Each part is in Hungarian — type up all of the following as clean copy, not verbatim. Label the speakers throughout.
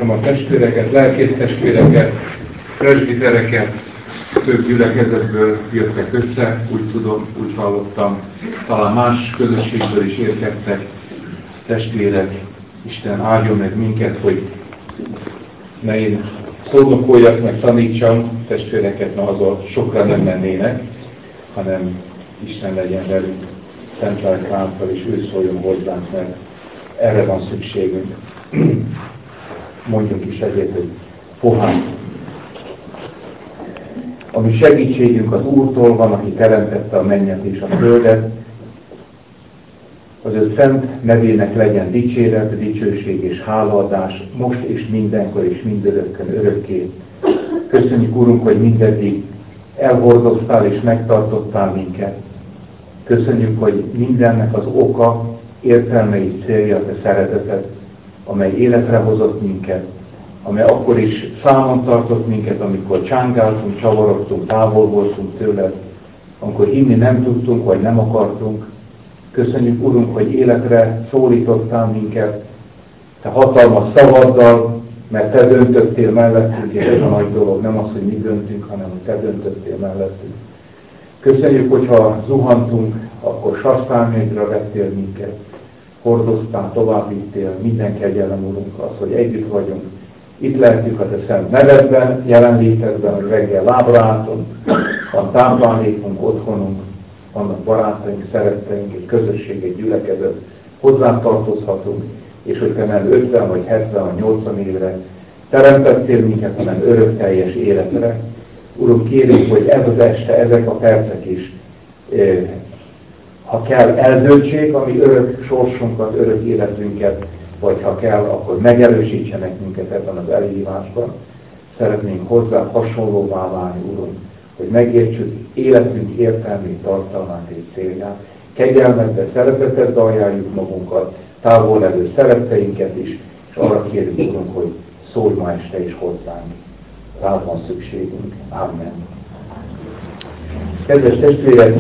Speaker 1: Üdvözlöm a testvéreket, lelkész testvéreket, presbitereket, több gyülekezetből jöttek össze, úgy tudom, úgy hallottam, talán más közösségből is érkeztek testvérek. Isten áldjon meg minket, hogy ne én szónokoljak, meg tanítsam testvéreket, mert azon sokra nem mennének, hanem Isten legyen velünk, Szent Lélek által, és ő szóljon hozzánk, mert erre van szükségünk. Mondjuk is ezért, hogy pohán. A mi segítségünk az Úrtól van, aki teremtette a mennyet és a földet. Az ő szent nevének legyen dicséret, dicsőség és hálaadás, most és mindenkor és mindörökkön örökké. Köszönjük, Úrunk, hogy mindeddig elhordoztál és megtartottál minket. Köszönjük, hogy mindennek az oka, értelme és célja a te szereteted, amely életre hozott minket, amely akkor is számon tartott minket, amikor csángáltunk, csavarogtunk, távol voltunk tőled, amikor hinni nem tudtunk, vagy nem akartunk. Köszönjük, Urunk, hogy életre szólítottál minket, te hatalmas szavaddal, mert te döntöttél mellettünk, és ez a nagy dolog, nem az, hogy mi döntünk, hanem hogy te döntöttél mellettünk. Köszönjük, hogyha zuhantunk, akkor sasztálményre vettél minket, hordoztál, tovább vittél, minden kegyelem, Urunk, az, hogy együtt vagyunk. Itt lehetünk a te szent nevedben, jelenlétedben, hogy reggel lábra álltunk, van táplálékunk, otthonunk, vannak barátaink, szeretteink, egy közösség, egy gyülekezet, hozzá tartozhatunk, és hogy te nem 50 vagy 70 vagy 80 évre teremtettél minket, hanem örökteljes életre. Uram, kérünk, hogy ez az este, ezek a percek is, ha kell, eldöntsék a mi örök sorsunkat, örök életünket, vagy ha kell, akkor megerősítsenek minket ebben az elhívásban. Szeretnénk hozzá hasonlóvá válni, Uram, hogy megértsük életünk értelmét, tartalmát és célját. Kegyelmetbe, szeretetedbe ajánljuk magunkat, távol levő szeretteinket is, és arra kérjük, Uram, hogy szólj ma este is hozzánk. Rád van szükségünk. Amen. Kedves testvérek!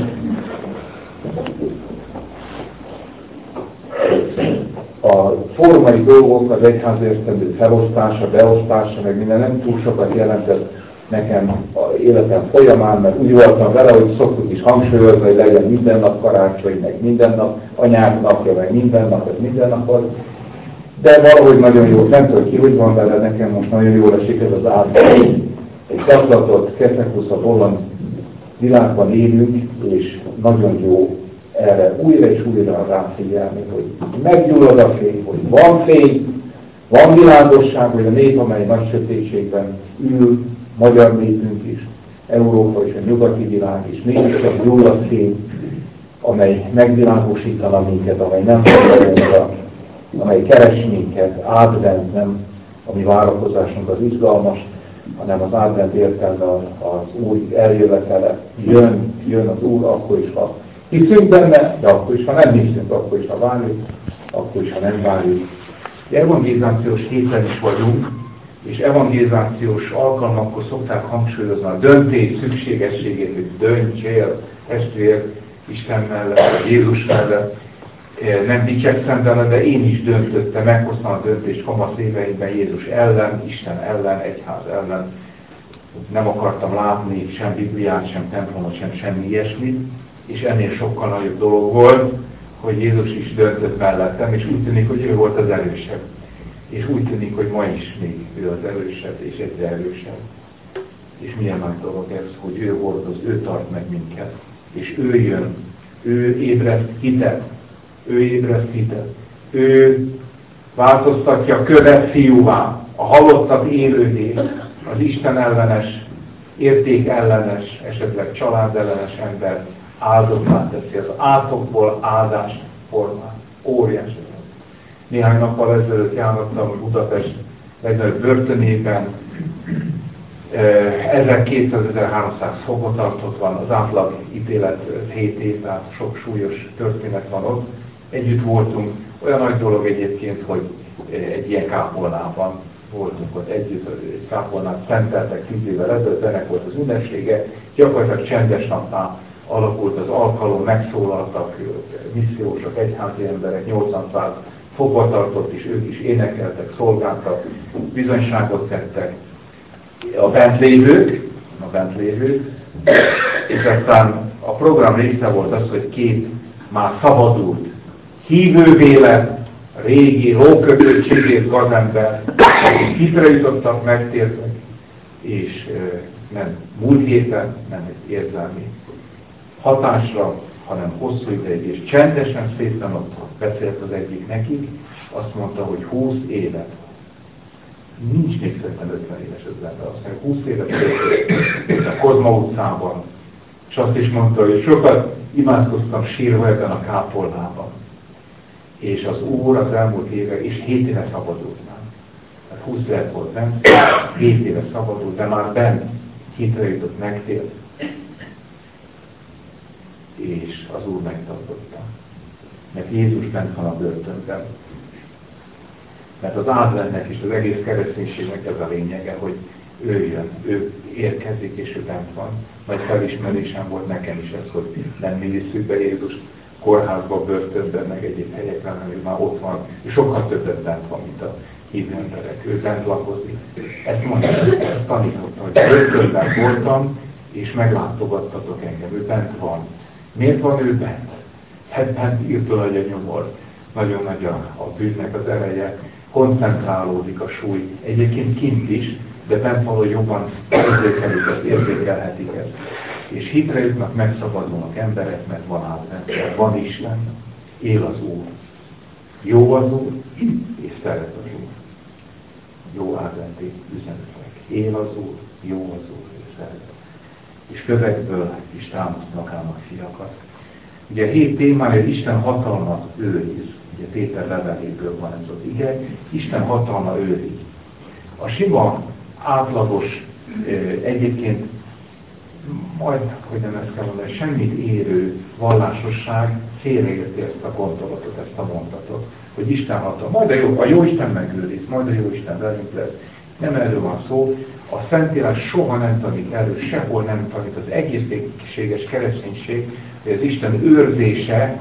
Speaker 1: A formai dolgok, az egyház értelmű felosztása, beosztása, meg minden nem túl sokat jelentett nekem az életem folyamán, mert úgy voltam vele, hogy szoktuk is hangsúlyozni, hogy legyen minden nap karácsony, meg minden nap anyák napja, meg minden nap, ez minden nap az. De valahogy nagyon jó, nem tudom ki, hogy van vele, nekem most nagyon jól esik ez az átlag. Egy gazdatott, keszekusza holland világban élünk, és nagyon jó erre újra és újra ráfigyelni, hogy meggyullad a fény, hogy van fény, van világosság, hogy a nép, amely nagy sötétségben ül, magyar népünk is, Európa és a nyugati világ is, mégis a gyulladt fény, amely megvilágosítana minket, amely nem fogadja, amely keres minket, advent, nem a mi várakozásunk az izgalmas, hanem az advent értelme az Úr eljövetele. Jön az Úr akkor is, ha hiszünk benne, de akkor is, ha nem hiszünk, akkor is, ha várjuk, akkor is, ha nem várjuk. Evangelizációs héten is vagyunk, és evangelizációs alkalmakkor szokták hangsúlyozni a döntés szükségességét, hogy döntsél, testvér, Isten mellett, Jézus mellett. Nem dicsekszem vele, de én is döntöttem, meghoztam a döntést kamasz éveimben Jézus ellen, Isten ellen, egyház ellen. Nem akartam látni sem Bibliát, sem templomot, sem semmi ilyesmit, és ennél sokkal nagyobb dolog volt, hogy Jézus is döntött mellettem, és úgy tűnik, hogy ő volt az erősebb. És úgy tűnik, hogy ma is még ő az erősebb, és egyre erősebb. És milyen nagy dolog ez, hogy ő hordoz, ő tart meg minket. És ő jön, ő ébreszt hitet, ő változtatja a követ fiúvá, a halottat élővé, az Isten ellenes, érték ellenes, esetleg család ellenes ember áldottá teszi, az átokból áldást formál. Óriási. Néhány nappal ezelőtt jártam Budapest legnagyobb börtönében, 1200-1300 fogvatartott van, az átlag ítélet 7 év, tehát sok súlyos történet van ott. Együtt voltunk, olyan nagy dolog egyébként, hogy egy ilyen kápolnában voltunk ott együtt, egy kápolnát szenteltek 10 évvel ezelőtt, ennek volt az ünnepsége, gyakorlatilag csendes napnál alakult az alkalom, megszólaltak missziósok, egyházi emberek, 800 fogva tartott, és ők is énekeltek, szolgáltak, bizonyságot tettek. A bent lévők, és aztán a program része volt az, hogy 2 már szabadult hívővé lett, régi lókötöttségét gazember, akik hitre jutottak, megtértek, és nem múlt héten, nem egy érzelmi hatásra, hanem hosszú ideig, és csendesen szépen ott beszélt az egyik nekik, azt mondta, hogy 20 évet. Nincs még szerintem 50 éves az ember, azt mondja, 20 évet a Kozma utcában. És azt is mondta, hogy sokat imádkoztam sírva ebben a kápolnában. És az Úr az elmúlt éve, és 7 éve szabadult már. Tehát 20 éve volt, nem? 7 éve szabadult, de már bent hitre jutott, megtért. És az Úr megtartotta. Mert Jézus bent van a börtönben. Mert az adventnek és az egész kereszténységnek ez a lényege, hogy ő jön, ő érkezik és ő bent van. Nagy felismerésem volt nekem is ez, hogy nem mi visszük be Jézus kórházba, börtönben, meg egyéb helyekben, hanem ő már ott van, és sokkal többet bent van, mint a hívő emberek. Ő bent lakozik. Ezt mondta, ezt tanítottam, hogy börtönben voltam, és meglátogattatok engem, ő bent van. Miért van ő bent? Hát bent írtó nagy a nyomor, nagyon nagy a bűnnek az ereje, koncentrálódik a súly, egyébként kint is, de bent való jobban érzékelhetik ezt. És hitre jutnak, megszabadulnak emberek, mert van advent, van Isten, él az Úr. Jó az Úr, és szeret az Úr. Jó adventi üzenetek. Él az Úr, jó az Úr, és szeret. És kövekből is támasztnak állnak fiakat. Ugye 7 témája, hogy Isten hatalma őriz. Ugye Péter leveléből van ez az ige. Isten hatalma őriz. A sima, átlagos, egyébként majd, hogy nem ezt kell mondani, semmit érő vallásosság félreérti ezt a gondolatot, ezt a mondatot, hogy Isten hatalma. Majd a jó Isten megőriz, majd a jó Isten velünk lesz. Nem erről van szó. A Szentírás soha nem tanít erről, sehol nem tanít. Az egészséges kereszténység, hogy az Isten őrzése,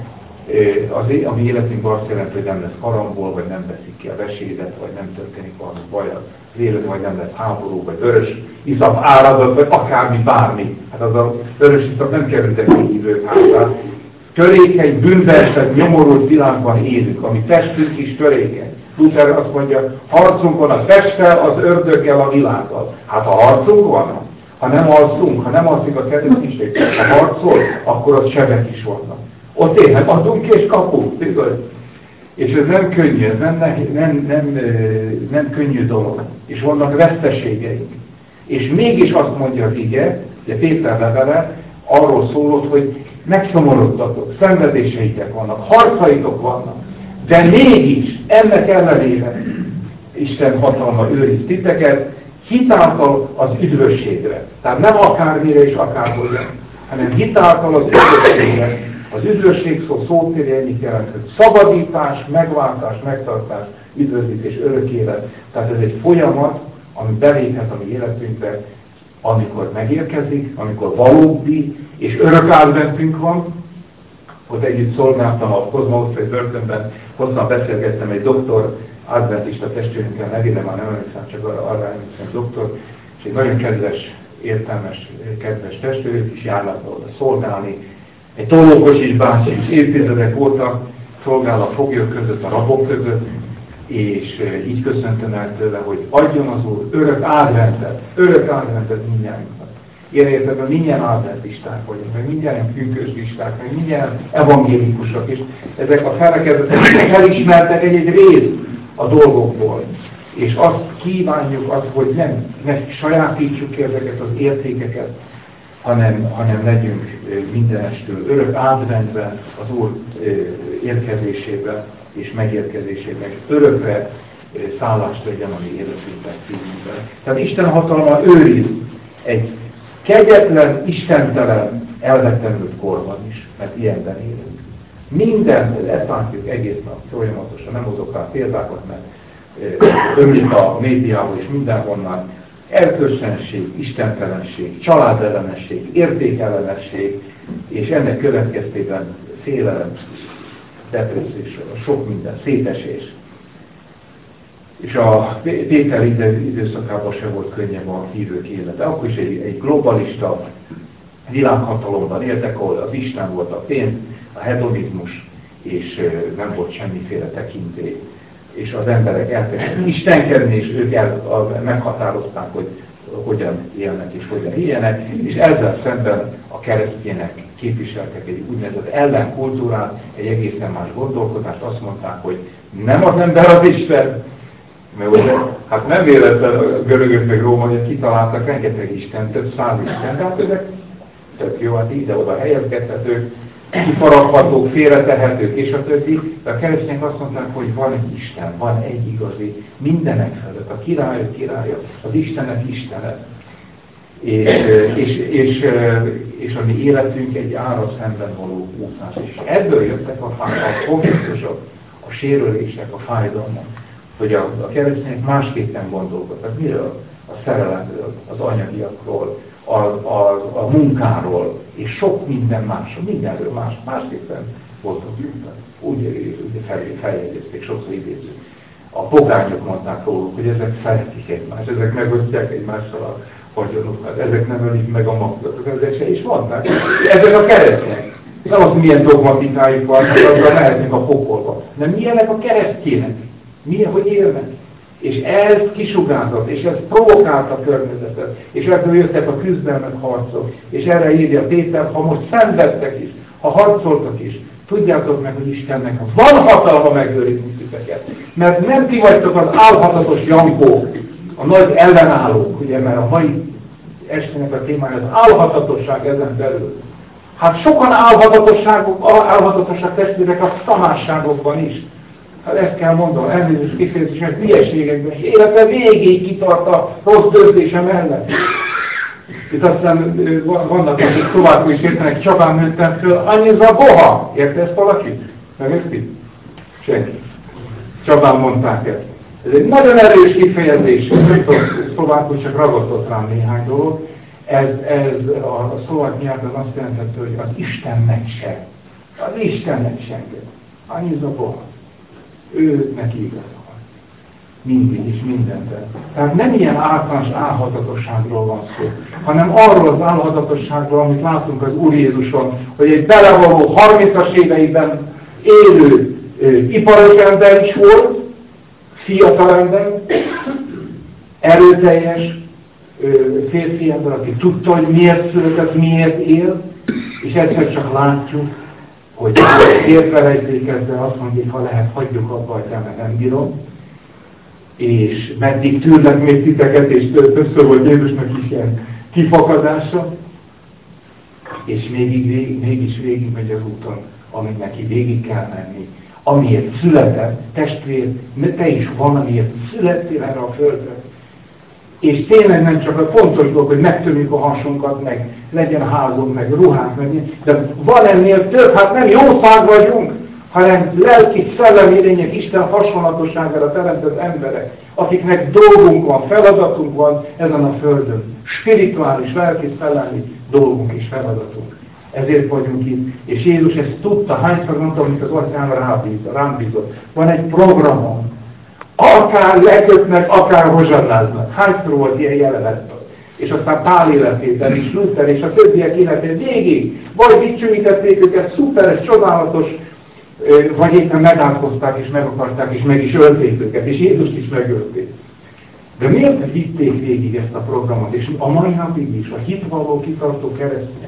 Speaker 1: a mi életünkben azt jelenti, hogy nem lesz karambol, vagy nem veszik ki a vesédet, vagy nem történik valami baj az élet, vagy nem lesz háború, vagy vörös iszap áradat, vagy akármi, bármi. Hát az a vörös iszap nem került a hívők házán. Törékeny, bűnbeesett, nyomorult világban élünk, ami testünk is törékeny. Luther azt mondja, harcunk van a testtel, az ördöggel, a világgal. Hát ha harcunk van, ha nem alszunk, ha nem alszik a kereszténység, ha harcol, akkor ott sebek is vannak. Ott élhet, adunk és kapunk, bizony. És ez nem könnyű, ez nem könnyű dolog. És vannak veszteségeink. És mégis azt mondja az ige, ugye Péter levele, arról szólott, hogy megszomorodtatok, szenvedéseitek vannak, harcaitok vannak. De mégis ennek ellenére Isten hatalma őriz titeket, hitáltal az üdvösségre. Tehát nem akármire és akárhogyan, hanem hitáltal az üdvösségre. Az üdvösség szót ennyit jelent, hogy szabadítás, megváltás, megtartás, üdvözítés, örök élet. Tehát ez egy folyamat, ami beléphet a mi életünkbe, amikor megérkezik, amikor valódi és örök adventünk van. Ott együtt szolgáltam a Kozma utcai börtönben, hosszan beszélgettem egy doktor, adventista testvérünkkel, nevére már nem emlékszem, csak arra emlékszem, doktor, és egy nagyon kedves, értelmes, kedves testvérünk is járnak oda szolgálni. Egy Tolókocsis bácsi is évtizedek óta szolgál a foglyok között, a rabok között, és így köszöntöm el tőle, hogy adjon az Úr örök adventet mindjárunknak. Ilyen értelemben mindjárt adventisták vagyunk, meg mindjárt pünkösdisták, meg mindjárt evangélikusok, és ezek a felekezetek felismertek egy részt a dolgokból. És azt kívánjuk, hogy ne sajátítsuk ki ezeket az értékeket, hanem legyünk mindenestől örök adventben, az Úr érkezésében és megérkezésében, és örökre szállást legyen a mi életünkben, szívünkben. Tehát Isten hatalma őriz egy kegyetlen, istentelen, elvettemült korban is, mert ilyenben élünk. Minden, ezt látjuk egész nap folyamatosan, nem hozok rá példákat, mert ömlik a médiából és mindenhonnan. Erkölcslenség, istentelenség, családellenesség, értékellenesség, és ennek következtében félelem, depressziós, sok minden, szétesés. És a Péter időszakában se volt könnyebb a hívők élete. Akkor is egy globalista világhatalomban éltek, ahol az Isten volt a pénz, a hedonizmus, és nem volt semmiféle tekintély. És az emberek elkezdtek istenkedni, és ők meghatározták, hogy hogyan élnek és hogyan éljenek, és ezzel szemben a keresztények képviseltek egy úgynevezett ellenkultúrát, egy egészen más gondolkodást, azt mondták, hogy nem az ember az Isten, mert ugye, hát nem véletlen a görögök meg rómaiak kitaláltak rengeteg Isten, több száz Isten, tehát ezek tök jó, hát ide-oda helyezgethetők, kifaraghatók, félretehetők és a többi, de a keresztények azt mondták, hogy van egy Isten, van egy igazi, mindenek felett, a királyok királya, az Istenek Istene. És a mi életünk egy ára szemben való úszás. És ebből jöttek a konfliktusok, a sérülések, a fájdalmak, hogy a keresztények másképpen gondolkodtak. Miről? A szerelemről, az anyagiakról, a munkáról, és sok minden másról, mindenről másképpen voltak. Úgy feljegyezték, sokszor idézők. A pogányok mondták róluk, hogy ezek szeretik egymást, ezek megosztják egymással a vagyonukat, ezek nem ölik meg a magukat, ezek se is mondták. Ezek a keresztények. Nem az, milyen dogmatikájuk van, hogy azzal mehetnek a pokolba. De milyenek a keresztények? Milyen, hogy élnek? És ez kisugárzott, és ez provokálta a környezetet, és ebből jöttek a küzdelmek, harcok, és erre írja Péter, ha most szenvedtek is, ha harcoltak is, tudjátok meg, hogy Istennek van hatalma megőrizni titeket. Mert nem ti vagytok az álhatatos jankók, a nagy ellenállók, ugye, mert a mai estének a témája az álhatatosság ezen belül. Hát sokan álhatatosság testvérek a szamásságokban is. Hát ezt kell mondanom, elnézést kifejezés, mert hülyeségekben, és élete végéig kitart a rossz döntése mellett. Itt aztán vannak, akik tovább is értenek, Csabán nőttem föl, annyi ez a boha! Érte ezt valaki? Megérti? Senki. Csabán mondták ezt. Ez egy nagyon erős kifejezés, szlovákul csak ragadott rám néhány dolog. Ez a szlovák nyelven azt jelentette, hogy az Istennek se. Az Istennek senki. Annyi ez a boha. Ő neki igaza van. Mindig és mindenben. Tehát nem ilyen általános álhatatosságról van szó, hanem arról az álhatatosságról, amit látunk az Úr Jézuson, hogy egy belevaló 30-as éveiben élő iparos ember is volt, fiatal ember, erőteljes férfi ember, aki tudta, hogy miért született, miért él, és egyszer csak látjuk, hogy értvelejtékezve azt mondjuk, ha lehet, hagyjuk abba, hogy mert nem bírom, és meddig tűrlek még titeket, és többször volt Jézusnak is ilyen kifakadása, és mégis végig megy az úton, amit neki végig kell menni. Amiért született, testvér, te is valamiért születtél erre a földre. És tényleg nem csak a fontos dolog, hogy megtörjük a hasunkat, meg legyen házunk, meg ruhánk, meg de van ennél több, hát nem jószág vagyunk, hanem lelki szellemi lények, Isten hasonlatosságára teremtett emberek, akiknek dolgunk van, feladatunk van ezen a földön. Spirituális, lelki szellemi dolgunk és feladatunk. Ezért vagyunk itt. És Jézus ezt tudta, hányszor mondtam, amit az atyám rám bízott. Van egy programom. Akár lekötnek, akár rozsannáznak. Hányszor volt ilyen jelenet? És aztán Pál életében is, Luther és a többiek életén végig. Vagy dicsőítették őket, szuperes, csodálatos, vagy éppen megátkozták és meg akarták, és meg is ölték őket, és Jézust is megölték. De miért vitték végig ezt a programot? És a mai napig is, a hitvalló, kitartó keresztények.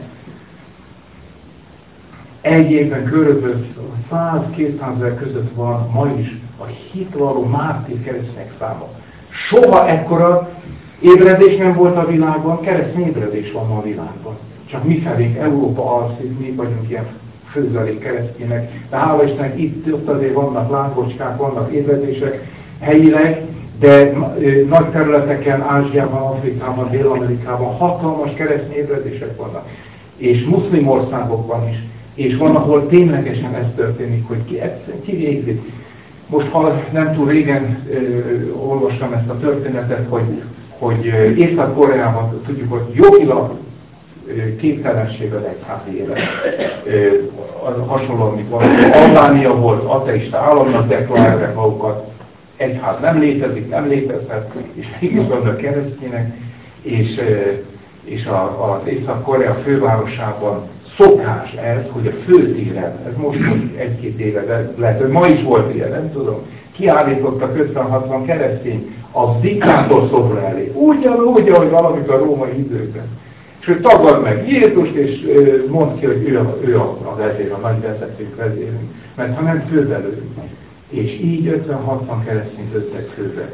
Speaker 1: Egy évben körülbelül 100-200 között van ma is a hitvalló mártír keresztények száma. Soha ekkora ébredés nem volt a világban, keresztény ébredés van ma a világban. Csak mi felénk, Európa alszik, mi vagyunk ilyen főzelék keresztények, de hála Istennek itt azért vannak lángocskák, vannak ébredések helyileg, de nagy területeken, Ázsiában, Afrikában, Dél-Amerikában hatalmas keresztény ébredések vannak. És muszlim országokban is. És van, ahol ténylegesen ez történik, hogy ki végzi. Most, ha nem túl régen olvastam ezt a történetet, hogy Észak-Koreában tudjuk, hogy jogilag
Speaker 2: képtelenség az egyházi élet. Hasonlóan, mint valami Albánia volt, ateista államnak deklarálják magukat, egyház nem létezik, nem létezhet, és mégis vannak keresztények, és az Észak-Korea fővárosában szokás ez, hogy a főtéren, ez most egy-két éve, de lehet, hogy ma is volt ilyen, nem tudom, kiállítottak 50-60 keresztény a diktátor szobra elé. Ugyanúgy, ahogy valamikor a római időkben. És ő tagad meg Jézust, és mond ki, hogy ő a vezér, a nagy vezetők vezérünk, mert ha nem fővelőünk. És így 50-60 keresztényt öttek főbe.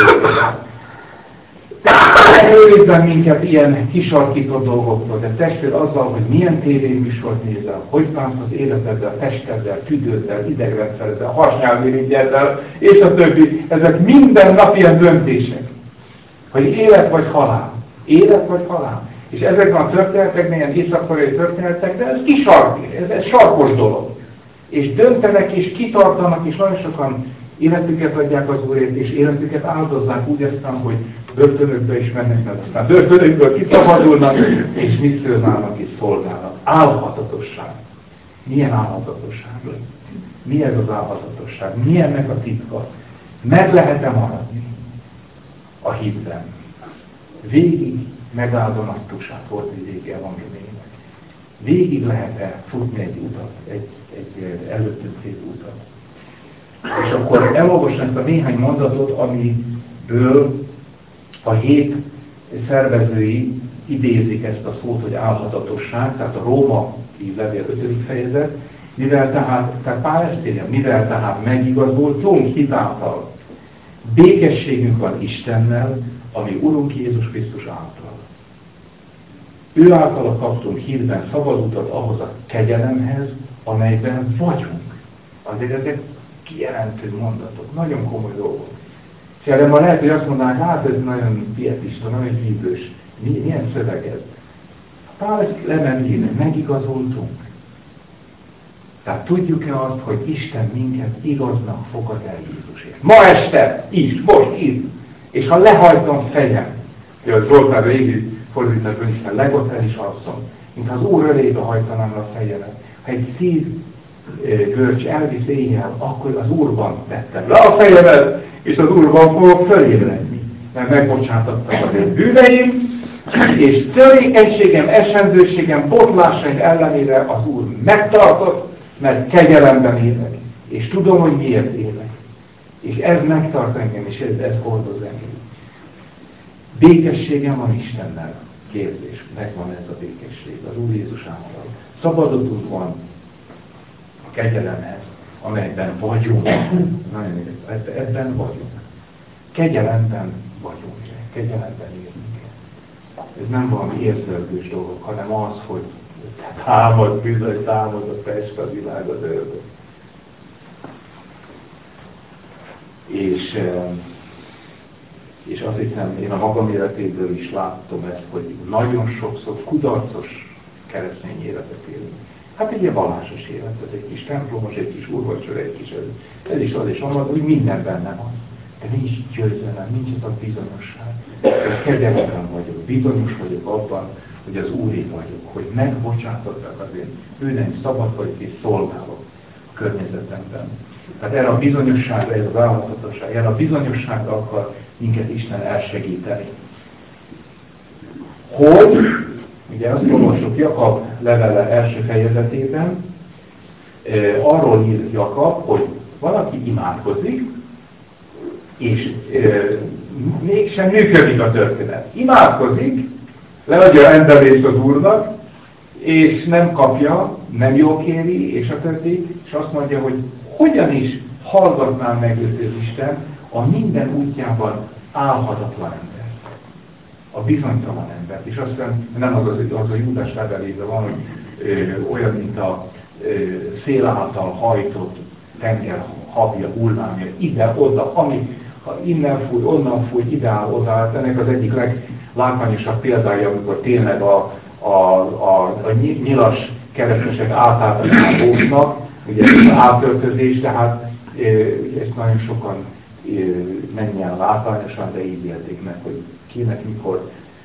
Speaker 2: Előzzen minket ilyen kisarkított dolgoktól, de testvér azzal, hogy milyen tévéműsort nézel, hogy bánsz az életeddel, testeddel, tüdőddel, idegrendszereddel, hasnyálmiriggyeddel, és a többi, ezek minden nap ilyen döntések. Hogy élet vagy halál. Élet vagy halál. És ezekben a történetekben, ilyen észak-koreai történetekben, ez ez sarkos dolog. És döntenek, és kitartanak, és nagyon sokan életüket adják az Úrért, és életüket áldozzák úgy aztán, hogy börtönökbe is mennek, mert aztán börtönökből kiszabadulnak, és misszionálnak és szolgálnak. Álhatatosság. Milyen álhatatosság? Mi ez az álhatatosság? Mi ennek a titka? Meg lehet-e maradni a hitben? Végig megáldonatosát volt vidéki evangéliumnak. Végig lehet-e futni egy utat, egy előttünk lévő utat? És akkor elolvasom ezt a néhány mondatot, amiből a hét szervezői idézik ezt a szót, hogy álhatatosság, tehát a római levél 5. fejezet, mivel tehát Pál ezt írja, mivel tehát megigazoltunk hitáltal, békességünk van Istennel, ami Urunk Jézus Krisztus által. Ő általa kaptunk hitben szabad utat ahhoz a kegyelemhez, amelyben vagyunk. Azért ezek kijelentő mondatok, nagyon komoly dolgok. És erre ma lehet, hogy azt mondanák, hát ez nagyon pietista, nagyon hívős. Milyen szöveg ez? Pál ezt lemondja, megigazoltunk. Tehát tudjuk-e azt, hogy Isten minket igaznak fogad el Jézusért? Ma este, is, most, itt. És ha lehajtom fejem, hogy az Zoltán régi fordított Isten legot el is alszom, mintha az Úr ölébe hajtanám a fejemet. Ha egy szív görcs elvisz éjjel, akkor az Úrban vettem le a fejemet, és az Úrban fogok fölébredni. Mert megbocsátottam az én bűneim, és törékenységem, esendőségem, botlásaim ellenére az Úr megtartott, mert kegyelemben élek. És tudom, hogy miért élek. És ez megtart engem, és ez hordoz engem. Békességem van Istennel. Kérdés, megvan ez a békesség, az Úr Jézus által. Szabadotunk van a kegyelemhez, amelyben vagyunk. Ebben vagyunk. Kegyelemben vagyunk. Kegyelemben élünk. Ez nem valami érzelgős dolog, hanem az, hogy támad, bizony támad a Pest, a világ, az ördög. És azt hiszem, én a magam életéből is láttam ezt, hogy nagyon sokszor kudarcos keresztény életet élünk. Hát egy ilyen vallásos élet, ez egy kis templomos, egy kis úrvacsora, egy kis ez is az és az, úgy minden benne van. De nincs győzelem, nincs ez a bizonyosság. Én kegyelemben vagyok, bizonyos vagyok abban, hogy az Úré vagyok, hogy megbocsátottak az én bűneim, szabad vagyok és szolgálok a környezetemben. Tehát erre a bizonyosságra, ez az álhatatosság, erre a bizonyosságra akar minket Isten elsegíteni. Hogy, ugye azt olvasok Jakab levele első fejezetében, arról ír Jakab, hogy valaki imádkozik, és mégsem működik a történet. Imádkozik, leadja rendelést az Úrnak, és nem kapja, nem jól kéri, és a többi, és azt mondja, hogy hogyan is hallgatná meg őt az Isten a minden útjában álhatatlan ember. A bizonytalan ember. És azt hiszem, nem az a Júdás levelében van, hogy olyan, mint a szél által hajtott tenger habja, hullámja, ide-oda, ami innen fúj, onnan fúj, ide áll, oda. Hát ennek az egyik leglátványosabb példája, amikor tényleg a nyilas keresztesek átáltatnak, ugye ez az átöltözés, tehát ezt nagyon sokan mennyien látványosan, de így élték meg, hogy kinek mikor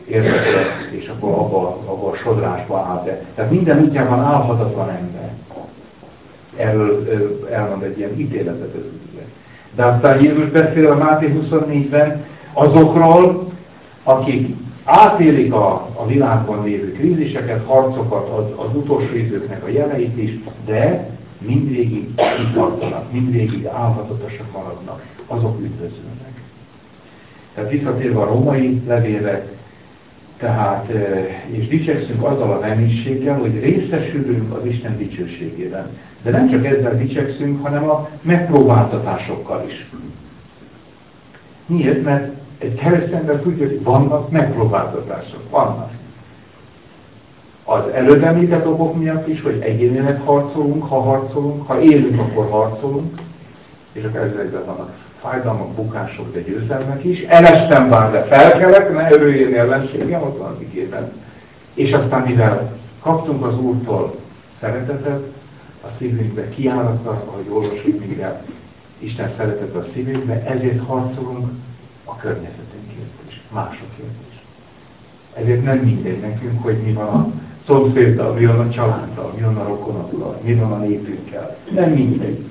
Speaker 2: érdekelt, és akkor abba a sodrásba áll be. Tehát minden útjában állhatatlan ember. Erről elmond egy ilyen ítéletet az ügyben. De aztán Jézus beszél a Máté 24-ben azokról, akik átélik a világban lévő kríziseket, harcokat, az utolsó időknek a jeleit is, de mindvégig kitartanak, mindvégig állhatatosak maradnak, azok üdvözülnek. Tehát visszatérve a római levélre, tehát, és dicsekszünk azzal a reménységgel, hogy részesülünk az Isten dicsőségében. De nem csak ezzel dicsekszünk, hanem a megpróbáltatásokkal is. Miért? Mert egy keresztény ember tudja, hogy vannak megpróbáltatások. Vannak. Az előbb említett okok miatt is, hogy egyénileg harcolunk, ha élünk, akkor harcolunk, és akkor ezzel vannak fájdalmak, bukások, de győzelmek is. Elestem bár, de felkelek, ne örüljön ellenségem, ott van az igében. És aztán mivel kaptunk az Úrtól szeretetet, a szívünkbe kiáratta, ahogy olvasjuk mindjárt, Isten szeretete a szívünkbe, ezért harcolunk a környezetünkért is, másokért is. Ezért nem mindegy nekünk, hogy mi van a szomszéddal, mi van a családdal, mi van a rokonokkal, mi van a népünkkel. Nem mindegy.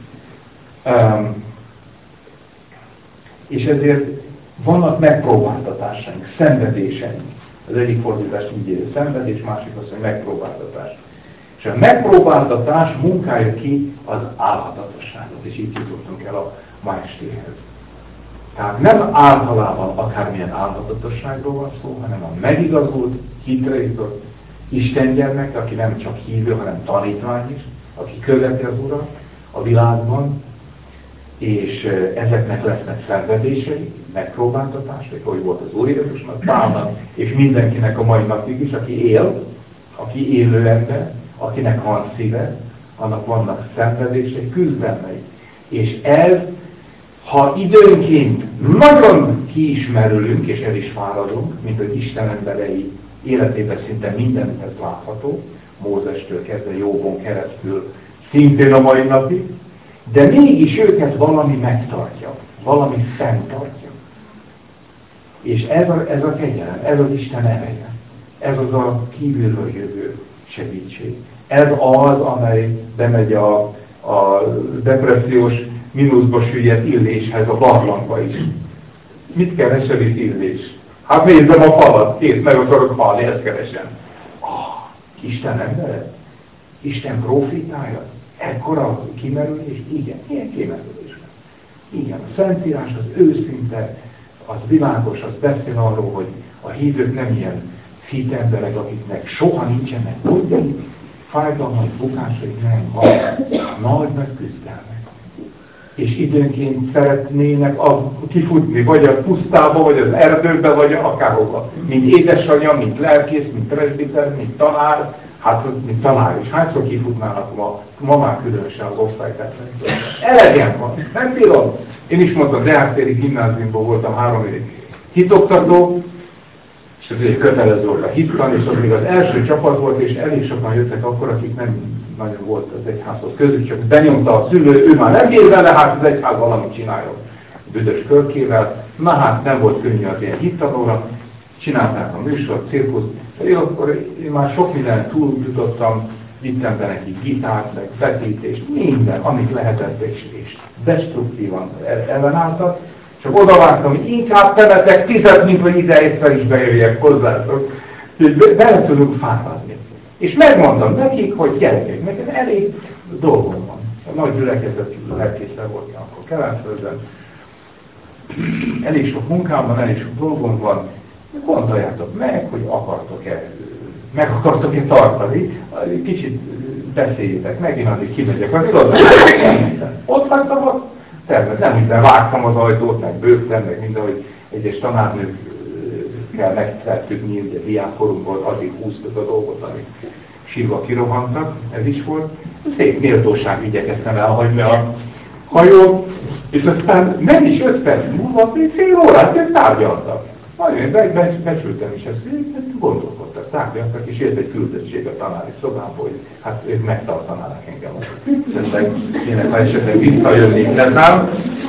Speaker 2: És ezért vannak megpróbáltatásaink, szenvedéseink. Az egyik fordítás így írja, szenvedés, másik az, hogy megpróbáltatás. És a megpróbáltatás munkálja ki az álhatatosságot, és így jutottunk el a ma estéhez. Tehát nem általában akármilyen álhatatosságról van szó, hanem a megigazult, hitre jutott Isten gyermek, aki nem csak hívő, hanem tanítvány is, aki követi az Urat a világban, és ezeknek lesznek szenvedései, megpróbáltatásai, hogy volt az Úr Jézusnak, Pálnak, és mindenkinek a mai napig is, aki él, aki élő ember, akinek van szíve, annak vannak szenvedései, küzdelmei. És ez, ha időnként nagyon kiismerülünk, és el is fáradunk, mint hogy Isten emberei életében szinte mindent ez látható, Mózestől kezdve Jóbon keresztül, szintén a mai napig, de mégis őket valami megtartja, valami fenntartja. És ez a kegyelem, ez az Isten ereje, ez az a kívülről jövő segítség. Ez az, amely bemegy a depressziós, mínuszba süllyedt Illéshez, a barlangba is. Mit keresel itt Illés? Hát nézzem a falat, kész, meg akarok halni, ezt keresem. Isten embere? Isten profétája? Ekkora kimerülés? Igen, ilyen kimerülés. Igen, a Szentírás az őszinte, az világos, az beszél arról, hogy a hívők nem ilyen hit emberek, akiknek soha nincsenek gondjaik, fájdalmak, bukásaik, nem, nagy küzdelmek. És időnként szeretnének kifutni, vagy a pusztába, vagy az erdőbe, vagy akárhova. Mint édesanyja, mint lelkész, mint presbiter, mint tanár, hát mint tanár is. Hányszor kifutnának ma már különösen az osztálytársaink. Elegem van, nem bírom. Én is mondtam, Deák-téri gimnáziumban voltam 3 évig hitoktató, és ez egy kötelező volt a hittan, és az még az első csapat volt, és elég sokan jöttek akkor, akik nem nagyon volt az egyházhoz közül, csak benyomta a szülő, ő már nem bír vele, hát az egyház valamit csináljon büdös körkével. Na hát nem volt könnyű az ilyen hittanóra, csinálták a műsort, cirkuszt, én akkor én már sok mindenen túl jutottam, vittem be neki gitárt, meg vetítést, minden, amit lehetett, és destruktívan ellenálltak, csak odavágtam, hogy inkább temetek 10, mint hogy ide egyszer is bejöjjek hozzátok, hogy bele tudunk fáradni. És megmondtam nekik, hogy gyerekek, nekem elég dolgom van. A nagy gyülekezet lelkészre voltam akkor Kelenföldön. Elég sok munkám van, elég sok dolgom van. Gondoljátok meg, hogy meg akartok-e tartani. Kicsit beszéljétek meg, én addig kimegyek az irodába. Ott hagytam a tervet. Nem minden vágtam az ajtót, meg bőgtem, meg minden, hogy egyes tanárnőkkel megtettük mi, ugye diákkorunkból, addig húztuk a dolgot, amik sírva kirohantak, ez is volt. Szép méltóság igyekeztem elhagyni a hajót, és aztán nem is 5 perc múlva, még fél órát tárgyaltak. Majd én becsültem is ezt, gondolkodtak, tárgyaltak, és jött egy küldöttség a tanári szobába, hogy hát ők megtartanának engem. Szerintem kéne, ha esetleg visszajönnék hozzám.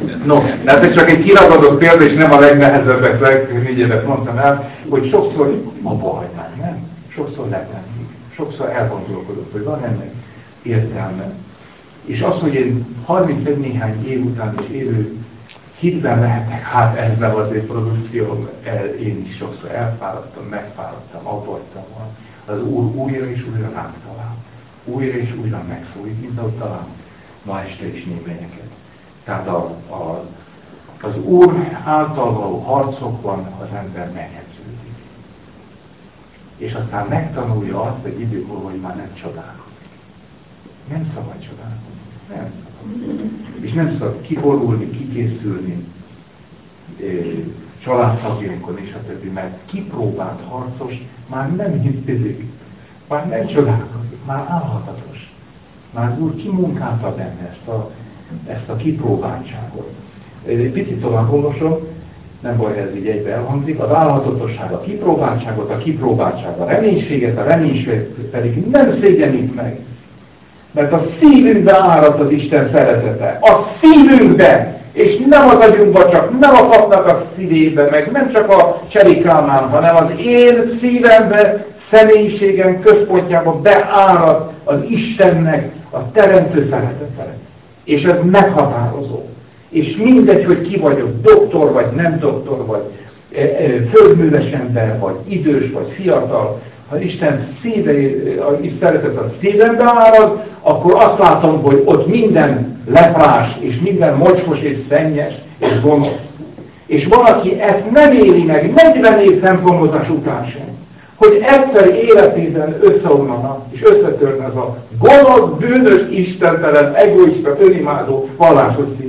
Speaker 2: No, de ez csak egy kiragadott példa, és nem a legnehezebbek, legnégyebbet mondtam el, hogy sokszor abba hagynánk, nem? Sokszor letenni, sokszor elgondolkodott, hogy van ennek értelme. És az, hogy én 31 néhány év után is élő hitben lehetek, hát ezzel az egy produkcióm, én is sokszor elfáradtam, megfáradtam, abbajtam. Az Úr újra és újra rám talál. Újra és újra megszólít, mint ahogy talán ma este is némelyeket. Tehát az Úr által való harcokban az ember megheződik. És aztán megtanulja azt egy idő múlva, hogy már nem csodálkozik. Nem szabad csodálkozni. Nem szabad. És nem szabad kiborulni, kikészülni családtagjainkon és a többi, mert kipróbált harcos már nem hittezik, már nem csodálkozik, már állhatatos. Már az Úr kimunkálta benne ezt a kipróbáltságot. Egy picit tovább olvasom, nem baj, ez így egybe elhangzik, az állhatatosság a kipróbáltságot, a kipróbáltság a reménységet pedig nem szégyenít meg. Mert a szívünkbe árad az Isten szeretete. A szívünkbe! És nem az agyunkba csak, nem a papnak a szívébe, meg nem csak a cserikámán, hanem az én szívembe, személyiségem központjába beárad az Istennek a teremtő szeretete. És ez meghatározó. És mindegy, hogy ki vagyok, doktor vagy nem doktor vagy, földműves ember vagy, idős vagy fiatal, ha Isten szeretet a szívembe árad, akkor azt látom, hogy ott minden leprás, és minden mocskos és szennyes, és gonosz. És valaki ezt nem éli meg 40 év templomozás után sem, hogy egyszer életében összeomlana, és összetörne ez a gonosz, bűnös, istentelen, egoista, önimádó, vallásos szíve.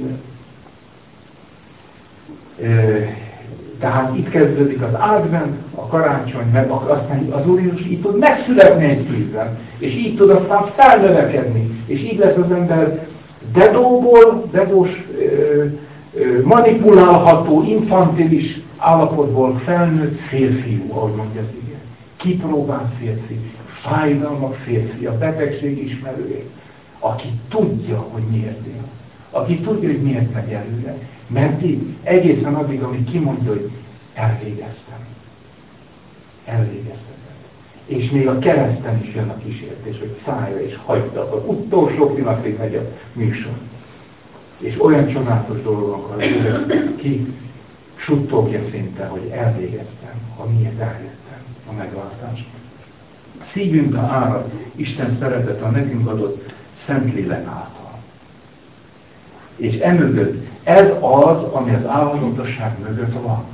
Speaker 2: Tehát itt kezdődik az advent, a karácsony, meg aztán az Úr Jézus így tud megszületni egy szívben, és így tud aztán felnövekedni, és így lesz az ember dedós, manipulálható, infantilis állapotból felnőtt férfiú, ahogy mondja az ige. Kipróbált férfi, fájdalmak férfi, a betegség ismerője, aki tudja, hogy miért él. Aki tudja, hogy miért megy előre. Mert így egészen addig, amíg kimondja, hogy elvégeztem. Elvégeztem. És még a kereszten is jön a kísértés, hogy szállja és hagyta, az utolsó pillanatig megy a műsor. És olyan csodálatos dolgok, ki suttogja szinte, hogy elvégeztem, amiért eljöttem a megváltást. Szívünkbe árad Isten szeretet a nekünk adott Szentlélek által. És emögött ez az, ami az álhatatosság mögött van.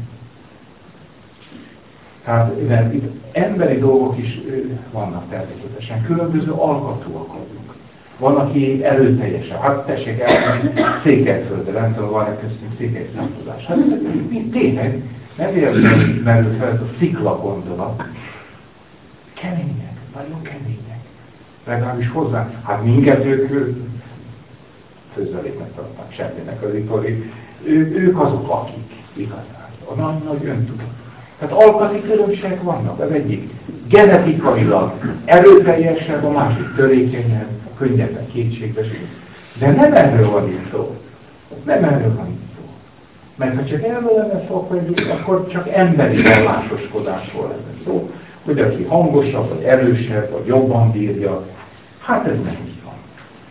Speaker 2: Tehát, mert itt emberi dolgok is vannak természetesen, különböző alkatúak vagyunk. Van, aki erőteljesen, hát tessék elmenni Székelyföldre, nem tudom, van-e köztünk Székelyföldtudás. Hát tényleg, nem érdekel, merült fel ez a szikla gondolat. Kemények, nagyon kemények. Legalábbis hozzá, hát minket ők főzeléknek tartanak, semminek az ipari. Ők azok, akik igazán. A nagy öntudat. Tehát alkati különbségek vannak. Az egyik genetikailag erőteljesebb, a másik törékenyebb, könnyebben kétségbeesik. De nem erről van itt szó. Nem erről van itt szó. Mert ha csak erről lenne szó, akkor csak emberi vallásoskodásról lenne szó, hogy aki hangosabb, vagy erősebb, vagy jobban bírja, hát ez nem így van.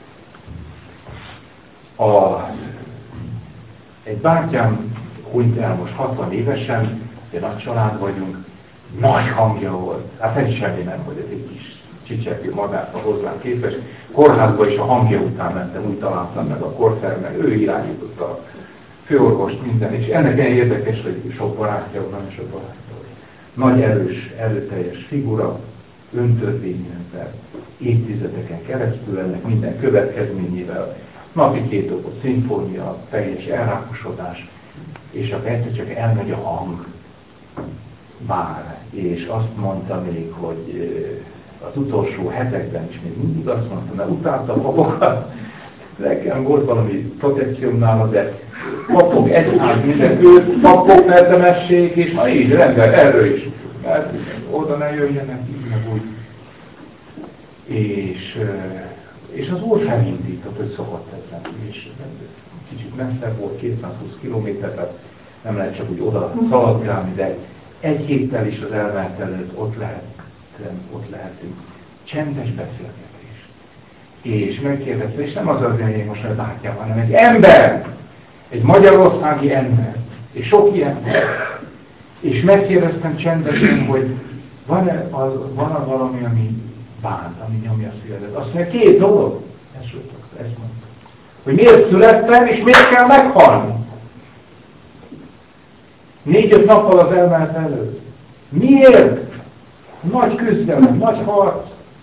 Speaker 2: Egy bátyám hunyt el most 60 évesen, de nagy család vagyunk, nagy hangja volt. Hát ez semmi nem, hogy ez egy kis csicsergő magát hozzám képes. Kórházba is a hangja után mentem, úgy találtam meg a kórter, meg ő irányította a főorvost, minden. És ennek ilyen érdekes, hogy sok barátja van, és sok barátja van. Nagy erős, erőteljes figura, öntörvényű ember, évtizedeken keresztül ennek minden következményével, napi 2 óra szimfónia, teljes elrákosodás, és akkor egyszer csak elmegy a hang már, és azt mondta még, hogy az utolsó hetekben is még mindig azt mondta, mert utálta a papokat, nekem volt valami protekcióm nála, de papok egyház minden őt, papok mertemesség, és na így rendben, erről is, mert oda ne jöjjenek, így meg úgy. És az Úr felindított, hogy szokott ez lenni, és kicsit messzebb volt, 220 kilométer, tehát nem lehet csak úgy oda szaladgálni, de egy héttel is az elvált előtt ott lehetünk. Csendes beszélgetés. És megkérdezte, és nem az az, hogy én most látjam, hanem egy ember, egy magyarországi ember, és sok ilyen. És megkérdeztem csendesen, hogy van-e valami, ami bánt, ami nyomja a szívedet. Azt mondja, 2 dolog. Ezt mondta. Hogy miért születtem, és miért kell meghalni. 4-5 nappal az elvált előtt. Miért? Nagy küzdelem, nagy harc.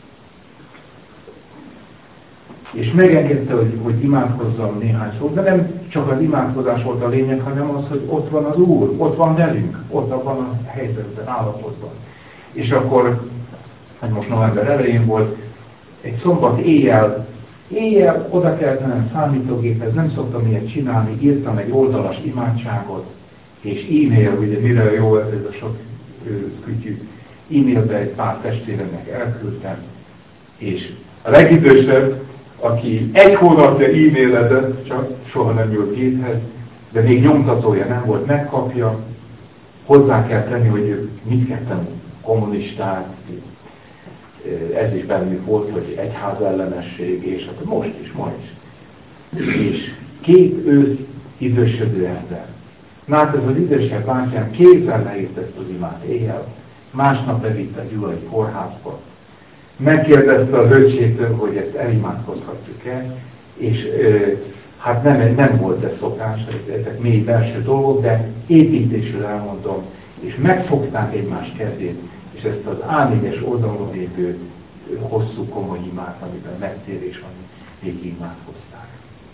Speaker 2: És megengedte, hogy imádkozzam néhány szót, de nem csak az imádkozás volt a lényeg, hanem az, hogy ott van az Úr, ott van velünk, ott van a helyzetben, állapotban. És akkor, hát most november elején volt, egy szombat éjjel oda kellett mennem számítógéphez, nem szoktam ilyet csinálni, írtam egy oldalas imádságot, és e-mail, ugye mire jó ez a sok kütyű, e-mailbe egy pár testvéremnek elküldtem, és a legidősebb, aki 1 hónapja e-mailezett, csak soha nem jött géphez, de még nyomtatója nem volt, megkapja, hozzá kell tenni, hogy ők mindketten kommunisták, ez is bennük volt, hogy egyház ellenesség, és hát most is, ma is. És 2 ősz idősödő ember. Na hát ez az idősebb bátyám kézzel leírt ezt az imát éjjel, másnap bevitte a Gyulai kórházba. Megkérdezte az öcsétől, hogy ezt elimádkozhatjuk-e, és hát nem volt ez szokás, ezek mély belső dolgok, de építésről elmondom, és megfogták egymás kezét, és ezt az A4-es oldalon lévő hosszú, komoly imát, amiben megtérés van, végig imádkozták.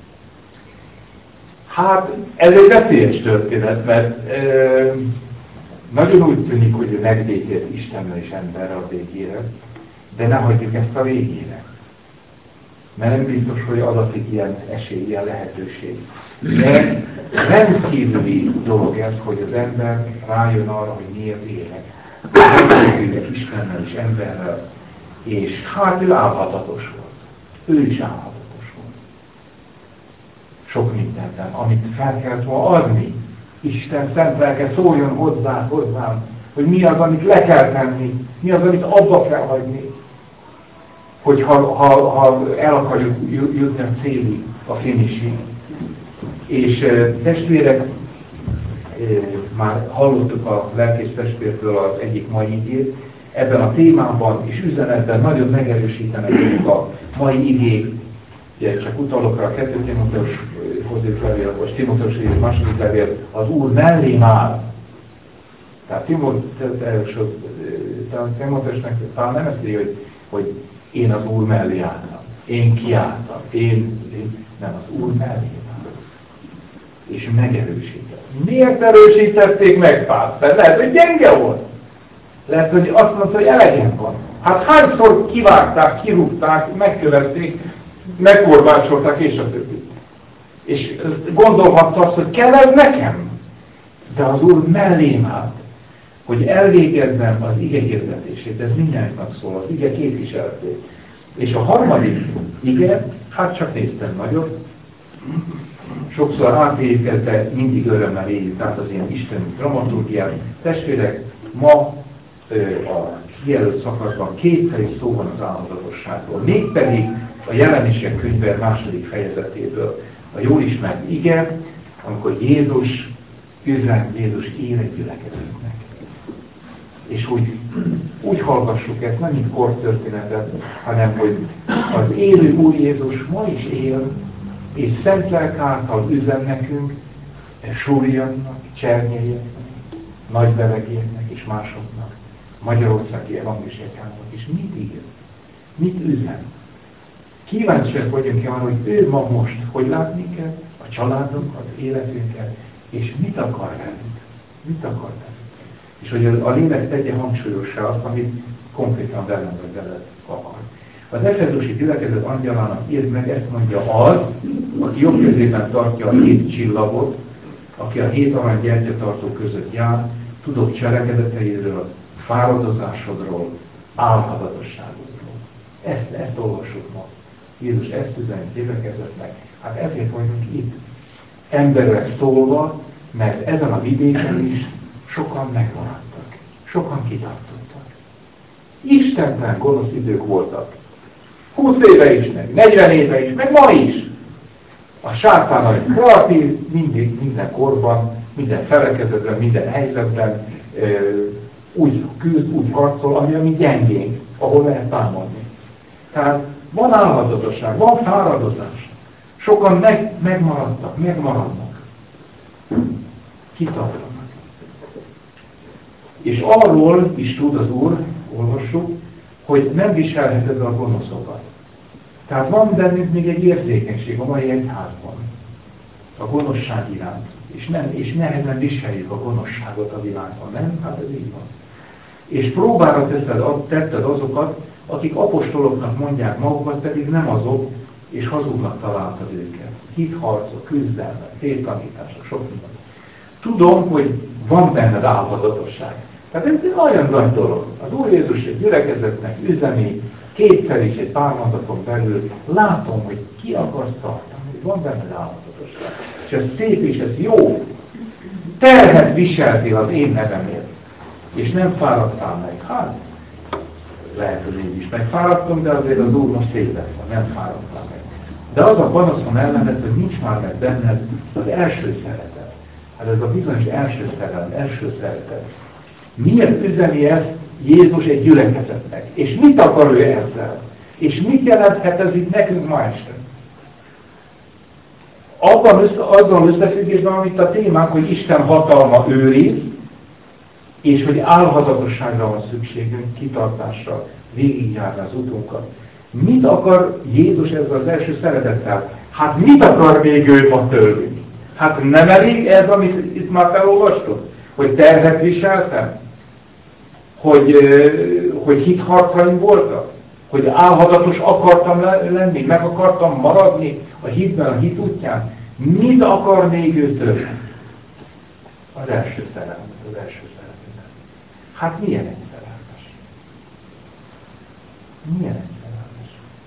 Speaker 2: Hát ez egy veszélyes történet, mert nagyon úgy tűnik, hogy ő megvédett Istennel és emberre a végére, de ne hagyjuk ezt a végére. Mert nem biztos, hogy adatik ilyen esély, ilyen lehetőség. De rendkívüli dolog ez, hogy az ember rájön arra, hogy miért élek. Rendkívüli Istennel és emberrel. És hát ő álhatatos volt. Ő is álhatatos volt. Sok mindenben, amit fel kellett volna adni. Isten szent lelke szóljon hozzám, hogy mi az, amit le kell tenni, mi az, amit abba kell hagyni, hogy ha el akarjuk jutni a célig, a finisig. És testvérek, már hallottuk a lelkész testvértől az egyik mai igét, ebben a témában és üzenetben nagyon megerősítenek a mai igék. Ugye csak utalok rá a 2 Timóteushoz írt levél, vagy Timóteus írt második levél, az Úr mellém áll. Tehát Timóteusnak talán nem ezt írja, hogy én az Úr mellé álltam, én kiálltam, nem, az Úr mellé álltam. És megerősített. Miért erősítették meg Pált? Mert lehet, hogy gyenge volt. Lehet, hogy azt mondta, hogy elegem van. Hát hányszor kivágták, kirúgták, megkövették, megkorbácsolták, és a többi. És gondolhatta azt, hogy kell ez nekem? De az Úr mellém állt, hogy elvégezzem az ige hirdetését, ez mindenkinek szól, az ige képviseletét. És a harmadik ige, hát csak néztem nagyobb, sokszor átéljük, de mindig örömmel éljük, tehát az ilyen isteni dramaturgiát. Testvérek, ma a kijelölt szakaszban 2 szó van az álmodozosságról. Mégpedig a Jelenések könyve 2. fejezetéből. A jól ismert ige, amikor Jézus üzen, Jézus ír egy gyülekezetnek. És úgy hallgassuk ezt, nem mint kortörténetet, hanem hogy az élő Úr Jézus ma is él, és szent lelk által üzen nekünk, Súriannak, Csernyélyeknek, Nagyberegének és másoknak, Magyarországi evangélikusoknak is mit ír? Mit üzen? Kíváncsiak vagyunk arra, hogy ő ma most hogy lát minket, a családunkat, az életünket, és mit akar velünk? Mit akar velünk? És hogy a lélek tegye hangsúlyossá azt, amit konkrétan velem vagy veled akar. Az efezusi gyülekezet angyalának írd meg, ezt mondja az, aki jobb kezében tartja a 7 csillagot, aki a 7 arany gyertyatartó között jár, tudok cselekedeteiről, fáradozásodról, álhatatosságodról. Ezt olvassuk ma. Jézus ezt üzeni gyülekezetnek. Hát ezért vagyunk itt. emberek szólva, mert ezen a vidéken is sokan megmaradtak, sokan kitartottak. Istentelen gonosz idők voltak. 20 éve is, meg 40 éve is, meg ma is. A sátán a kreatív, mindig, minden korban, minden felekezetben, minden helyzetben úgy küzd, úgy harcol, ami gyengénk, ahol lehet támadni. Tehát van álhatatosság, van fáradozás. Sokan megmaradnak. Kitartanak. És arról is tud az Úr, olvassuk, hogy nem viselheted a gonoszokat. Tehát van bennünk még egy érzékenység a mai egyházban, a gonoszság iránt. És nehezen viseljük a gonoszságot a világban, nem? Hát ez így van. És próbára tetted azokat, akik apostoloknak mondják magukat, pedig nem azok, és hazugnak találtad őket. Hitharcok, küzdelmek, tévtanítások, sok minden. Tudom, hogy van benned álhatatosság. Tehát ez egy nagyon nagy dolog. Az Úr Jézus egy gyülekezetnek üzemi, kétszer is egy pár mondaton belül látom, hogy ki akarsz tartani, hogy van benned álhatatosság. És ez szép és ez jó. Terhet viseltél az én nevemért, és nem fáradtál meg. Hát, lehet, hogy én is megfáradtam, de azért az Úr most szétvezte, nem fáradtál meg. De az a panaszom ellened, hogy nincs már meg benned az első szeretet. Hát ez a bizonyos első szerelem, első szeretet. Miért üzeni ezt Jézus egy gyülekezetnek? És mit akar ő ezzel? És mit jelenthet ez itt nekünk ma este? Azzal összefüggésben, amit a témánk, hogy Isten hatalma őriz, és hogy álhatatosságra van szükségünk, kitartásra, végigjárni az utunkat. Mit akar Jézus ezzel az első szeretettel? Hát mit akar még ő ma tőlünk? Hát nem elég ez, amit itt már felolvastuk? Hogy terhet viseltem? Hogy hitharcaim voltak? Hogy álhatatos akartam lenni? Meg akartam maradni a hitben, a hit útján? Mit akar még ő tőlünk? Az első szerelem, az első szeretet. Hát milyen egy szerelmes? Milyen egy szerelmes?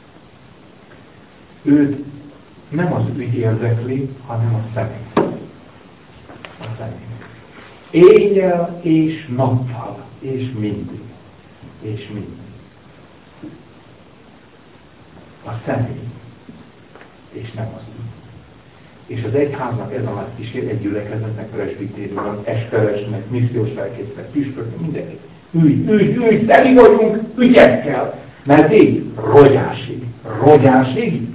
Speaker 2: Őt nem az ügy érdekli, hanem a személy. A személy. Éjjel és nappal, és mindig. És mindig. A személy. És nem az ügy. És az egyháznak ez alatt kísér, egy gyülekezetnek, presbitériumnak, esperesnek, missziós felkésznek, püspöknek, mindenki. Ügy, teli vagyunk ügyekkel. Mert így rogyásig.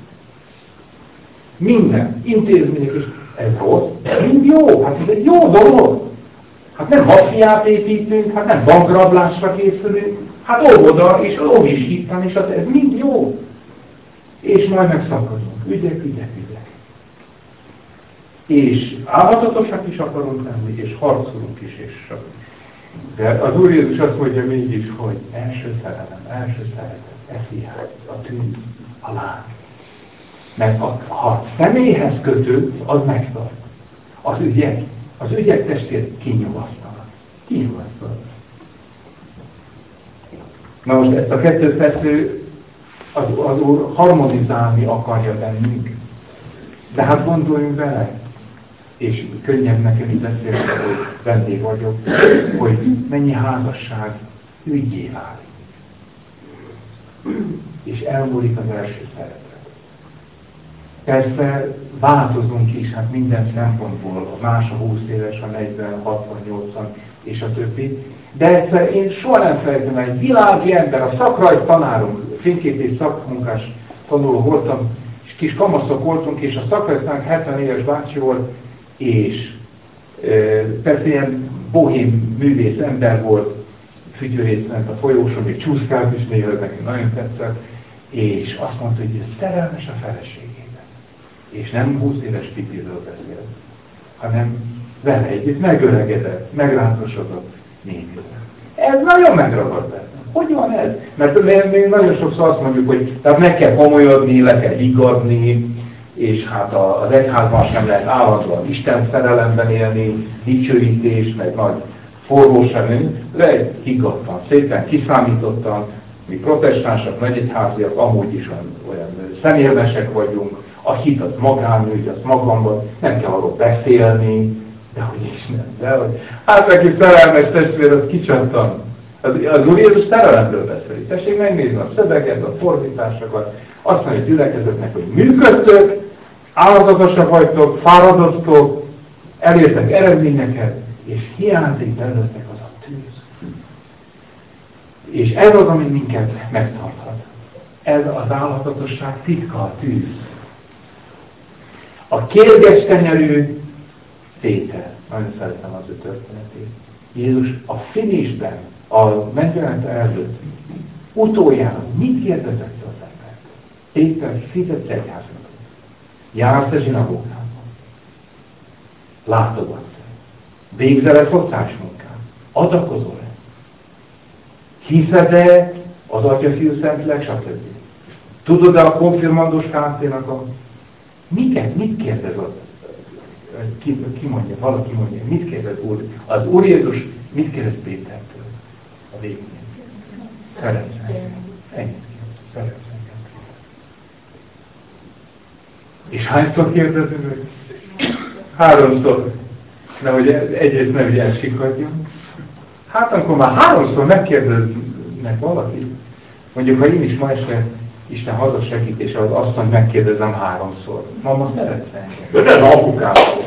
Speaker 2: Minden intézmények is, ez rossz, de mind jó, hát ez egy jó dolog. Hát nem hadfiát építünk, hát nem bankrablásra készülünk, hát óvoda és óvisítani, és ez mind jó. És majd megszakadunk, ügyek. És álhatatosak is akarunk lenni, és harcolunk is, és sok. De az Úr Jézus azt mondja mégis, hogy első szeretet, ez hiány, a tűz, a láng. Mert ha személyhez kötőd, az megtart. Az ügyek testét kinyugasztanak. Na most ezt a kettőt persze az Úr harmonizálni akarja bennünk. De hát gondoljunk bele, és könnyebb nekem így beszélni, hogy vendég vagyok, hogy mennyi házasság ügyé válik. És elmúlik az első szeretet. Persze változunk is, hát minden szempontból, más a 20 éves, a 40, 60, 80 és a többi. De egyszer én soha nem felejtem, egy világi ember, a szakrajz tanárunk, fényképész szakmunkás tanuló voltam, és kis kamaszok voltunk, és a szakrajztánk 70 éves bácsi volt, és persze ilyen bohém művész ember volt, fügyörész ment a folyóson, még csúszkált is néha, neki nagyon tetszett, és azt mondta, hogy szerelmes a feleségében. És nem 20 éves pipiről beszél, hanem vele együtt megöregedett, megrázosodott némileg. Ez nagyon megragad bennem. Hogy van ez? Mert még nagyon sokszor azt mondjuk, hogy tehát meg kell komolyodni, le kell higgadni, és hát az egyházban sem lehet állandóan Isten szerelemben élni, dicsőítés, meg nagy forróság, de higgadtan, szépen kiszámítottan, mi protestánsak, nagyegyháziak, amúgy is olyan szemérmesek vagyunk, A hit az magánügy, az magamban, nem kell arról beszélni, de hogy is nem. De hogy, hát aki szerelmes testvér, az kicsattan. Az Úr Jézus szerelemről beszél. Tessék megnézni a szöveget, a fordításokat, azt mondja a gyülekezetnek, hogy működtök, áldozatosak vagytok, fáradoztok, elértek eredményeket, és hiányzik belőletek az a tűz. És ez az, ami minket megtarthat. Ez az álhatatosság titka, a tűz. A kérges tenyerű Péter. Nagyon szeretem az ő történetét. Jézus a finisben, a megjelente előtt utoljára mit kérdezett az ember? Péter, fizetsz egyházat. Jársz a zsinagógában. Látogatsz. Végzel-e szociális munkát? Adakozol-e? Hiszed-e az Atya, Fiú, Szentlélek, stb. Tudod-e a konfirmandos kánténak a... Mit kérdez az? Ki mondja? Valaki mondja. Mit kérdez Úr? Az Úr Jézus mit kérdez Pétertől? A végén. Szeretsz engem. Ennyit kérdez. Szeretsz engem. És hányszor kérdezünk, hogy 3-szor. Nehogy egyrészt ne ugye elsikadjon. Hát akkor már 3-szor megkérdeznek valakit. Mondjuk, ha én is ma este Isten hazasegítése az asszony megkérdezem 3-szor. Mama, szeretsz engem? De nem apukától.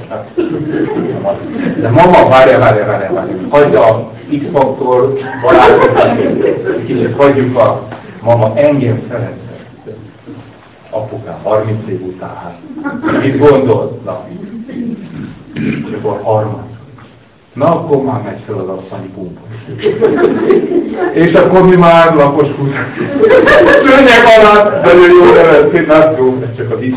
Speaker 2: De mama, várja. Hagyja a X-faktor barátokat. Kicsit hagyjuk a mama, engem szeretsz. Apukám, 30 év után, hát. Mit gondolsz? Na. És akkor 3. Na, akkor már megy fel az asszonyi pumpa. És akkor mi már lapos húzunk. Szőnyeg alatt, de jó nevet, hát jó, ez csak a vicc.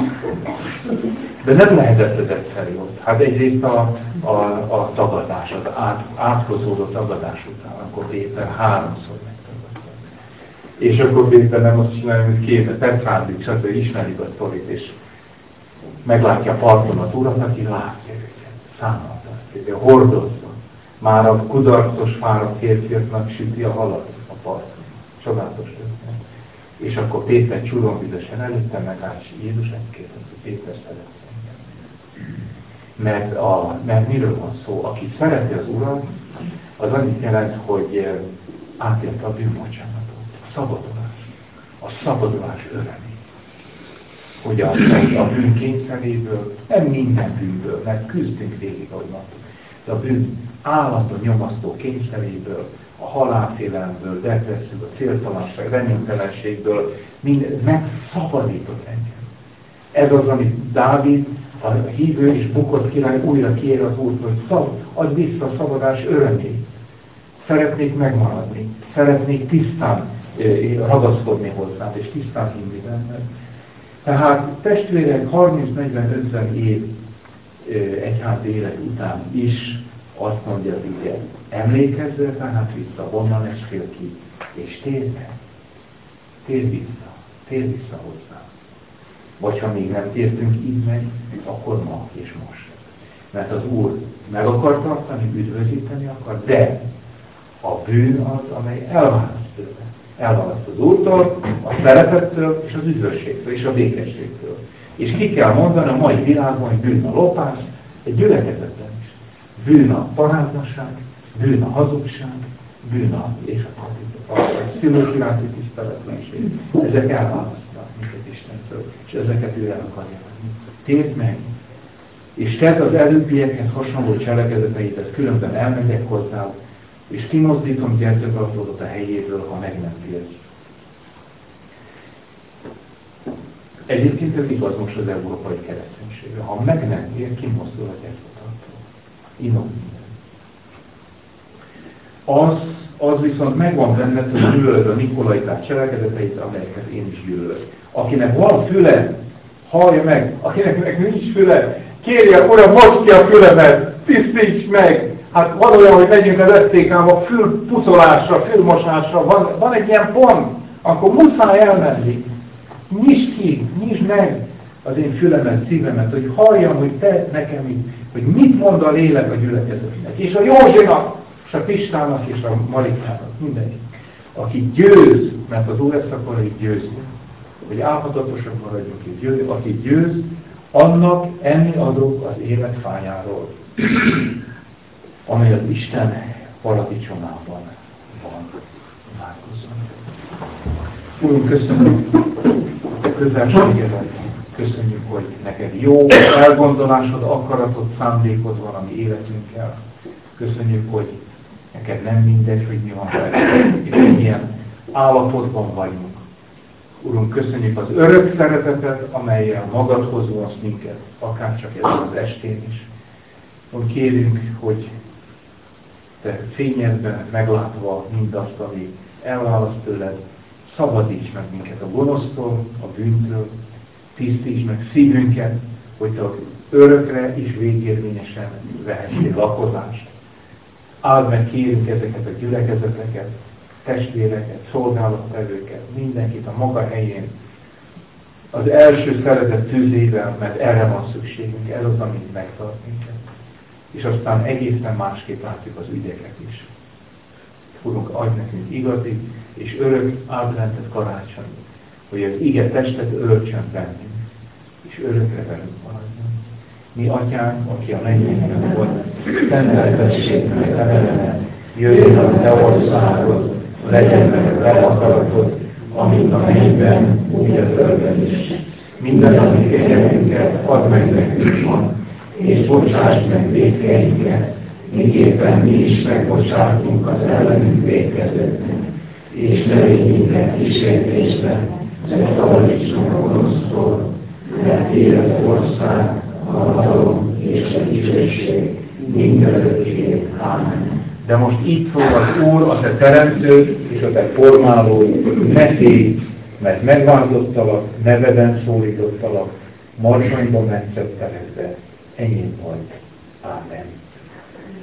Speaker 2: De nem lehetett ez egyszerű ott. Hát egyrészt a tagadás, az átkozódó tagadás után, akkor Péter 3-szor megtagadta. És akkor Péter nem azt csinálja, hogy kéne, Petrándik, stb. Ismerik a sztorit, és meglátja a parton az Urat, aki látja őket, számolta, hogy hordozza. Már a kudarcos fáradt férfiaknak süti a halat a parton. Csodálatos történet. És akkor Péter csuromvizesen előtte megállt, Jézus ezt kérdezte, hogy Péter szeretsz engem. Mert miről van szó? Aki szereti az Urat, az annyit jelent, hogy átélte a bűnbocsánatot, a szabadulás örömét. Hogy a bűn kényszeréből, nem minden bűnből, mert küzdünk végig, ahogy mondtuk, de a bűn állandó nyomasztó kényszeréből, a halálfélelemből, depresszióből, a céltalanság, reménytelenségből, megszabadított engem. Ez az, amit Dávid, a hívő és bukott király újra kér az Úrtól, hogy adj vissza a szabadás örömét. Szeretnék megmaradni, szeretnék tisztán ragaszkodni hozzám, és tisztán hinni benned. Tehát testvérek 30-40-50 év egyházi élet után is azt mondja az ige, emlékezzel tehát vissza, honnan estél ki, és térj meg. Térj vissza hozzá. Vagy ha még nem tértünk így meg, akkor ma és most. Mert az Úr meg akar tartani, üdvözíteni akar, de a bűn az, amely elválaszt tőle. Elválaszt az Úrtól, a szeretettől, és az üdvösségtől, és a békességtől. És ki kell mondani a mai világban, hogy bűn a lopás, egy gyülekezetben is. Bűn a paráznaság, bűn a hazugság, bűn a szülők iránti tiszteletlenség. Ezek elválasztanak minket Istentől, és ezeket ő el akarja venni. Térd meg, és tedd az előbbiekhez hasonló cselekedeteidet, különben elmegyek hozzá, és kimozdítom gyertyatartódat a helyéből, ha meg nem térsz. Egyébként ez igaz most az európai kereszténységre. Ha meg nem tér, kimozdul a gyertyatartó. Inom minden. Az viszont megvan benned, hogy gyűlölöd a nikolaitás cselekedeteit, amelyeket én is gyűlölök. Akinek van füle, hallja meg. Akinek meg nincs füle, kérje, Uram, most ki a fülemet, tisztíts meg. Hát van olyan, hogy megyünk az esztékába fülpucolásra, fülmosásra, van egy ilyen pont, akkor muszáj elmenni. Nyisd meg az én fülemet, szívemet, hogy halljam, hogy te nekem így, hogy mit mond a lélek a gyülekezetnek. És a Józsinak, és a Pistának, és a Marikának, mindenki. Aki győz, mert az Úr ezt akar, hogy győzni. hogy álhatatosak maradjunk, és aki győz, annak enni adok az élet fájáról, amely az Isten paradicsomában van. Imádkozzon. Úrunk, köszönjük a közelségedet, köszönjük, hogy neked jó elgondolásod, akaratod, szándékod van a mi életünkkel. Köszönjük, hogy neked nem mindegy, hogy mi van velünk, és milyen állapotban vagyunk. Urunk, köszönjük az örök szeretetet, amellyel magadhoz vonsz minket, akárcsak ezen az estén is. Úrunk, kérünk, hogy te fényedben meglátva mindazt, ami elválaszt tőled, szabadíts meg minket a gonosztól, a bűntől, tisztíts meg szívünket, hogy te örökre és végérvényesen vehessél lakozást. Áld meg, kérünk ezeket a gyülekezeteket, testvéreket, szolgálattevőket, mindenkit a maga helyén, az első szeretet tűzével, mert erre van szükségünk, ez az, amit megtart minket. És aztán egészen másképp látjuk az ügyeket is. Urunk, adj nekünk igazi és örök adventet karácsony, hogy az ige testet öltsön bennünk, és örökre velünk maradjon. Mi atyánk, aki a mennyekben volt, szenteltessék meg a nevedet, jöjjön a te országod, legyen meg a te akaratod, amint a mennyben, úgy a földön is. Minden, amit kegyelmünket add meg nekünk ma, és bocsáss meg vétkeinket, miképpen mi is megbocsátunk az ellenünk vétkezőknek. És ne védj minket kísértésbe, de szabadíts meg a gonosztól, mert tiéd az ország, a hatalom és a dicsőség mindörökké. Ámen. De most így szól az Úr, a te teremtőd és a te formálód, ne félj, mert megváltottalak, neveden szólítottalak, marsonyba metszettelek, de enyém vagy. Ámen.